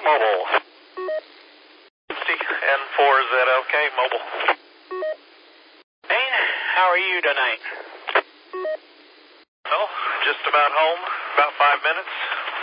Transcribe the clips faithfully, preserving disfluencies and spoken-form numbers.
Mobile. N four Z L K Mobile. Dane, how are you tonight? Well, just about home, about five minutes.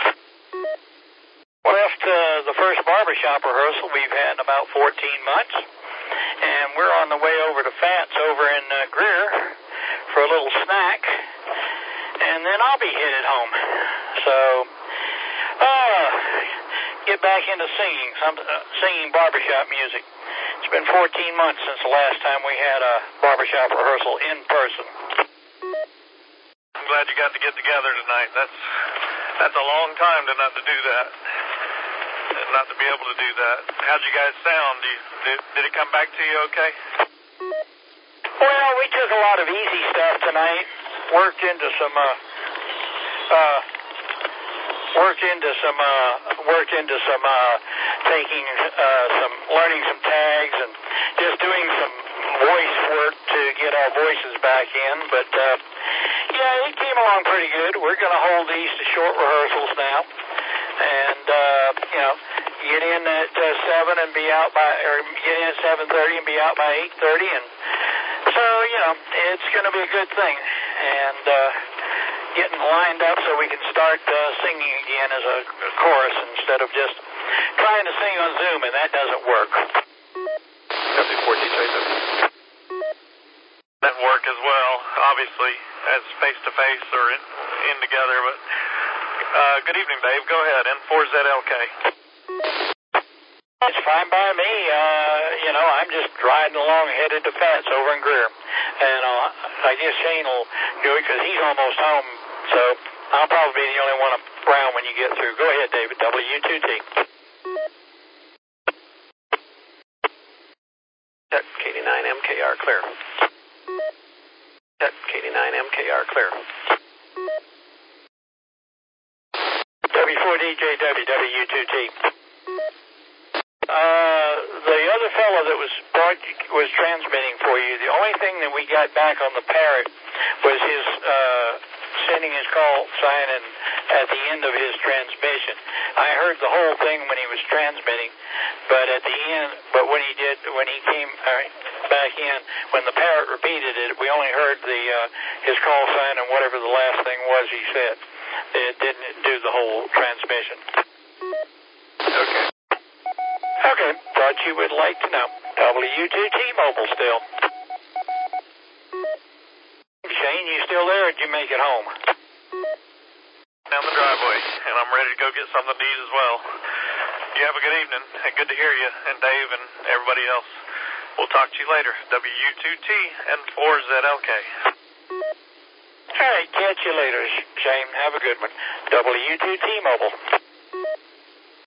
We left uh, the first barbershop rehearsal we've had in about fourteen months, and we're on the way over to Fats over in uh, Greer for a little snack, and then I'll be headed home. So, uh, get back into singing, some uh, singing barbershop music. It's been fourteen months since the last time we had a barbershop rehearsal in person. I'm glad you got to get together tonight. That's that's a long time to not to do that, and not to be able to do that. How'd you guys sound? Do you, did, did it come back to you okay? Well, we took a lot of easy stuff tonight. Worked into some uh, uh, worked into some uh, worked into some uh, taking uh, some learning some tags and just doing some voice work to get our voices back in. But uh, yeah, it came along pretty good. We're going to hold these to short rehearsals now, and uh, you know, get in at uh, seven and be out by, or get in at seven thirty and be out by eight thirty, and so you know, it's going to be a good thing. And uh, getting lined up so we can start uh, singing again as a, a chorus instead of just trying to sing on Zoom, and that doesn't work. W four D J W. That work as well, obviously, as face-to-face or in, in together, but uh, good evening, Dave. Go ahead, N four Z L K. It's fine by me. Uh, you know, I'm just riding along headed to Fats over in Greer. And uh, I guess Shane will do it because he's almost home. So I'll probably be the only one around when you get through. Go ahead, David. W two T. Check K D nine M K R clear. Check K D nine M K R clear. W four D J W W two T. Uh, the other fellow that was was transmitting for you, the only thing that we got back on the parrot was his uh, sending his call sign and at the end of his transmission. I heard the whole thing when he was transmitting, but at the end, but when he did, when he came uh, back in, when the parrot repeated it, we only heard the uh, his call sign and whatever the last thing was he said. It didn't do the whole transmission. Okay. Okay, thought you would like to know. W two T Mobile still. Shane, you still there or did you make it home? Down the driveway, and I'm ready to go get something to eat as well. You have a good evening, and good to hear you, and Dave and everybody else. We'll talk to you later. W two T N four Z L K. All right, catch you later, Shane. Have a good one. W two T Mobile.